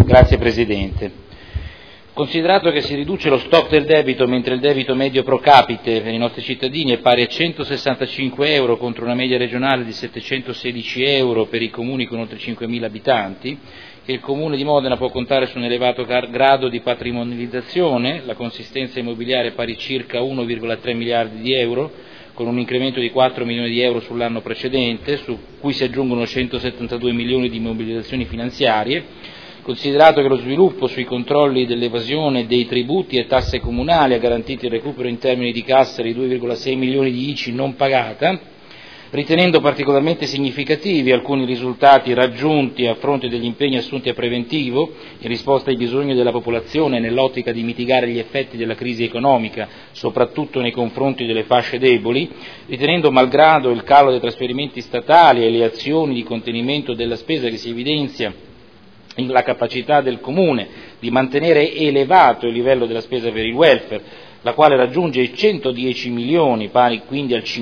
Grazie Presidente. Considerato che si riduce lo stock del debito mentre il debito medio pro capite per i nostri cittadini è pari a 165 euro contro una media regionale di 716 euro per i comuni con oltre 5.000 abitanti, che il Comune di Modena può contare su un elevato grado di patrimonializzazione, la consistenza immobiliare è pari a circa 1,3 miliardi di euro, con un incremento di 4 milioni di euro sull'anno precedente, su cui si aggiungono 172 milioni di mobilitazioni finanziarie. Considerato che lo sviluppo sui controlli dell'evasione dei tributi e tasse comunali ha garantito il recupero in termini di cassa di 2,6 milioni di ICI non pagata, ritenendo particolarmente significativi alcuni risultati raggiunti a fronte degli impegni assunti a preventivo in risposta ai bisogni della popolazione nell'ottica di mitigare gli effetti della crisi economica, soprattutto nei confronti delle fasce deboli, ritenendo malgrado il calo dei trasferimenti statali e le azioni di contenimento della spesa che si evidenzia la capacità del Comune di mantenere elevato il livello della spesa per il welfare, la quale raggiunge i 110 milioni, pari quindi al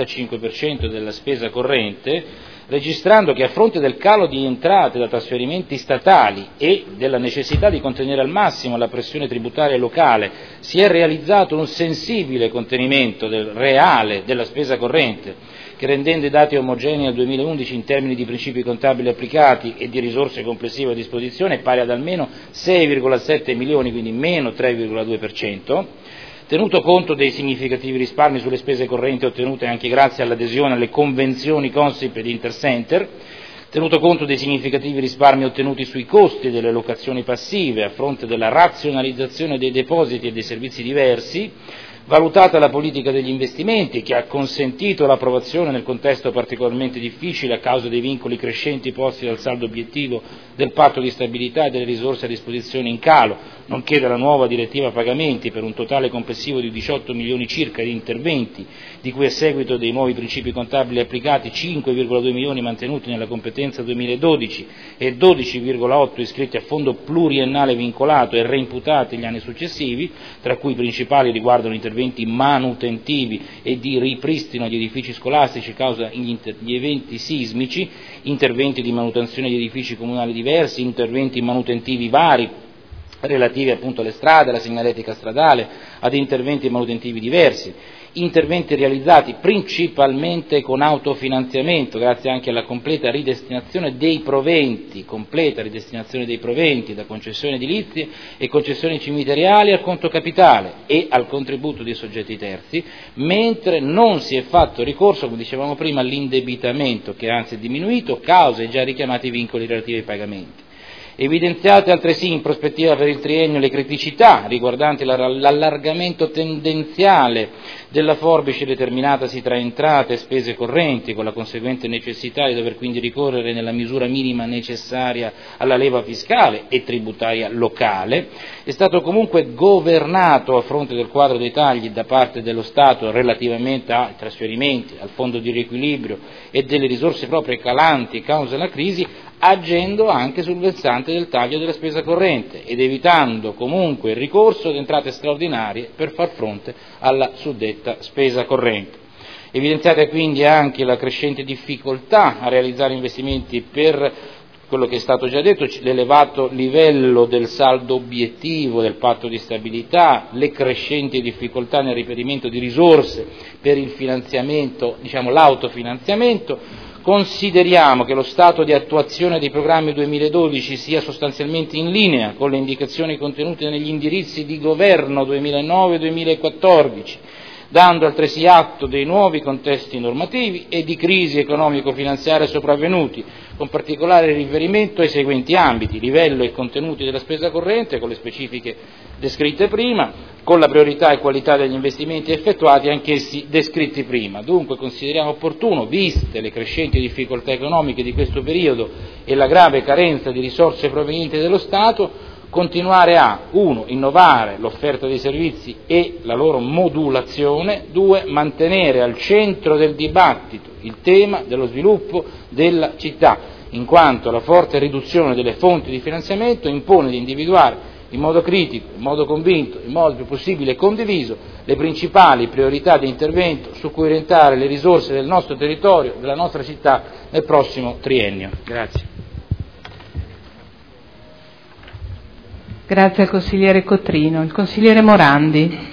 55% della spesa corrente, registrando che a fronte del calo di entrate da trasferimenti statali e della necessità di contenere al massimo la pressione tributaria locale, si è realizzato un sensibile contenimento reale della spesa corrente, che rendendo i dati omogenei al 2011 in termini di principi contabili applicati e di risorse complessive a disposizione è pari ad almeno 6,7 milioni, quindi meno 3,2%, tenuto conto dei significativi risparmi sulle spese correnti ottenute anche grazie all'adesione alle convenzioni Consip ed Intercenter, tenuto conto dei significativi risparmi ottenuti sui costi delle locazioni passive a fronte della razionalizzazione dei depositi e dei servizi diversi, valutata la politica degli investimenti che ha consentito l'approvazione nel contesto particolarmente difficile a causa dei vincoli crescenti posti dal saldo obiettivo del patto di stabilità e delle risorse a disposizione in calo, nonché della nuova direttiva pagamenti per un totale complessivo di 18 milioni circa di interventi, di cui a seguito dei nuovi principi contabili applicati 5,2 milioni mantenuti nella competenza 2012 e 12,8 iscritti a fondo pluriennale vincolato e reimputati gli anni successivi, tra cui i principali riguardano interventi manutentivi e di ripristino agli edifici scolastici causa gli eventi sismici, interventi di manutenzione di edifici comunali diversi, interventi manutentivi vari relativi appunto alle strade, alla segnaletica stradale, ad interventi manutentivi diversi, interventi realizzati principalmente con autofinanziamento, grazie anche alla completa ridestinazione dei proventi da concessioni edilizie e concessioni cimiteriali al conto capitale e al contributo dei soggetti terzi, mentre non si è fatto ricorso, come dicevamo prima, all'indebitamento, che anzi è diminuito, causa i già richiamati vincoli relativi ai pagamenti. Evidenziate altresì in prospettiva per il triennio le criticità riguardanti l'allargamento tendenziale della forbice determinatasi tra entrate e spese correnti, con la conseguente necessità di dover quindi ricorrere nella misura minima necessaria alla leva fiscale e tributaria locale. È stato comunque governato a fronte del quadro dei tagli da parte dello Stato relativamente ai trasferimenti, al fondo di riequilibrio e delle risorse proprie calanti causa la crisi, agendo anche sul versante del taglio della spesa corrente ed evitando comunque il ricorso ad entrate straordinarie per far fronte alla suddetta spesa corrente. Evidenziate quindi anche la crescente difficoltà a realizzare investimenti per quello che è stato già detto, l'elevato livello del saldo obiettivo del patto di stabilità, le crescenti difficoltà nel reperimento di risorse per il finanziamento, l'autofinanziamento. Consideriamo che lo stato di attuazione dei programmi 2012 sia sostanzialmente in linea con le indicazioni contenute negli indirizzi di governo 2009-2014, dando altresì atto dei nuovi contesti normativi e di crisi economico-finanziaria sopravvenuti, con particolare riferimento ai seguenti ambiti: livello e contenuti della spesa corrente, con le specifiche descritte prima, con la priorità e qualità degli investimenti effettuati, anch'essi descritti prima. Dunque consideriamo opportuno, viste le crescenti difficoltà economiche di questo periodo e la grave carenza di risorse provenienti dallo Stato, continuare a 1. Innovare l'offerta dei servizi e la loro modulazione, 2. Mantenere al centro del dibattito il tema dello sviluppo della città, in quanto la forte riduzione delle fonti di finanziamento impone di individuare in modo critico, in modo convinto, in modo più possibile condiviso le principali priorità di intervento su cui orientare le risorse del nostro territorio, della nostra città nel prossimo triennio. Grazie. Grazie al consigliere Cotrino. Il consigliere Morandi.